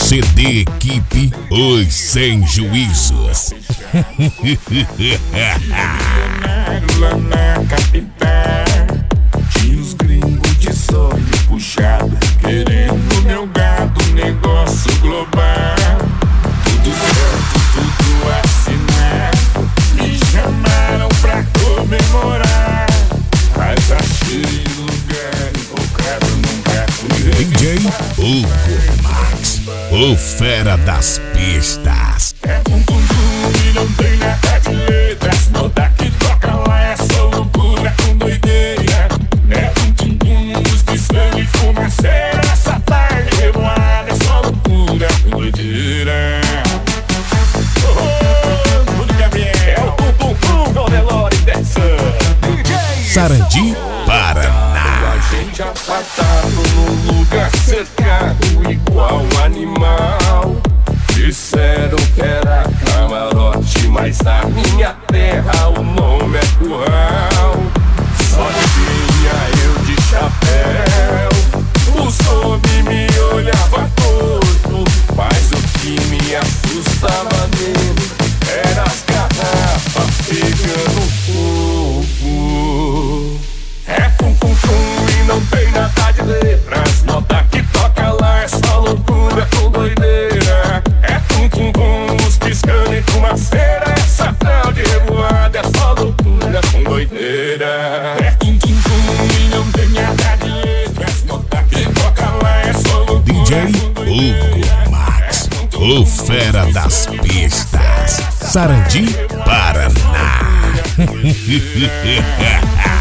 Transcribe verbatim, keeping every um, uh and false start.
C D Equipe Os Sem Juízos. Lá na capital tinha os gringos de sonho puxado, querendo meu gado, negócio global. Tudo certo, tudo assinado, me chamaram pra comemorar. Mas achei lugar invocado nunca fui. D J Hugo Max, o fera das pistas. É tum tum tum e não tem nada de letras. Nota que toca lá é só loucura com doideira. É tum tum tum, luz piscando e fumaceira. Essa tarde revoada é só loucura com doideira. Oh, Bruno Gabriel, tum tum tum, Dom Delore dessa. D J Sarandi, Paraná. a gente apartado num lugar cercado igual animal. Disseram que era camarote, mas na minha terra o nome é curral. Só tinha eu de chapéu, os homens me olhavam torto, mas o que me assustava nele era as garrafas pegando fogo. É tum tum tum e não tem nada de letras. Nota que toca lá é só loucura com doideira. É tum tum tum, luz piscando e fumaceira. Essa tal de revoada é só loucura com doideira. É tum tum tum e não tem nada de letras. Nota que toca lá é só loucura D J com doideira. Hugo Max, o fera das pistas. Sarandi, Paraná.